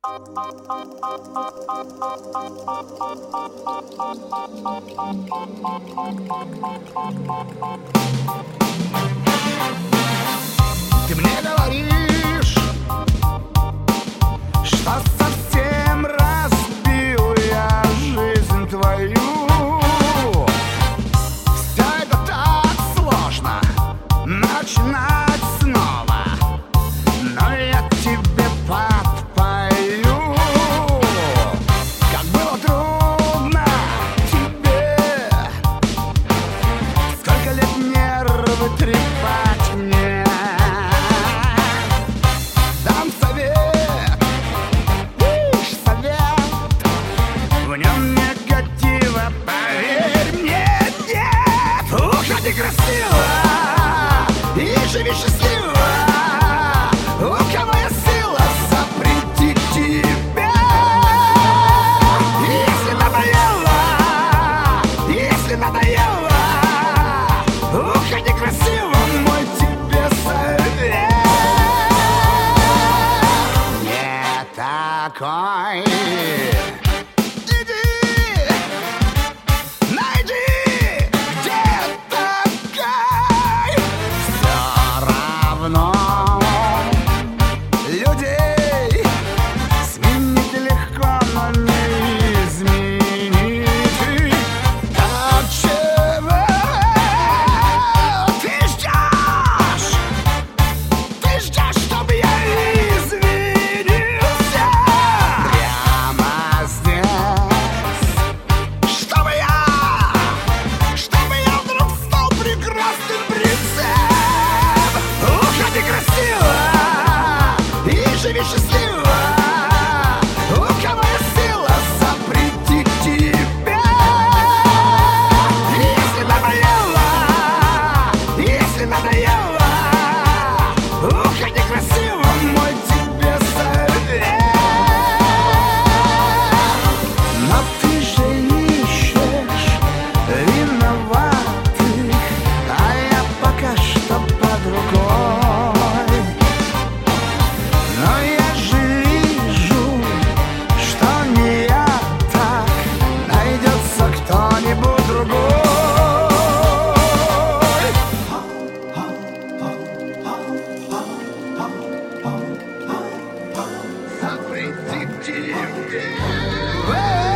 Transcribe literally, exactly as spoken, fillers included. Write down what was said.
Ты мне говоришь, что совсем разбил я жизнь твою. Все это так сложно начинать снова, но я тебе подпою. Как было трудно тебе, сколько лет нервы трепать мне. Дам совет, лишь совет, в нем негатива, поверь мне, нет. Уходи красиво и живи счастливо. У кого есть сила запретить тебя? Если надоело, если надоело, уходи красиво, мой тебе совет. Не такой. Иди, найди, где такой. Все равно людей сменить легко, но не изменить. Так чего ты ждешь? Ты ждешь, чтобы я извинился прямо здесь? Чтобы я, чтобы я вдруг стал прекрасным принцем. Уходи красиво и живи счастливо. У кого есть сила запретить тебя? Если надоело, если надоело, уходи красиво, мой тебе совет. Но ты же ищешь виноватых, а я пока что под рукой. Но я же вижу, что не я так, найдется кто-нибудь другой. Запретить тебе.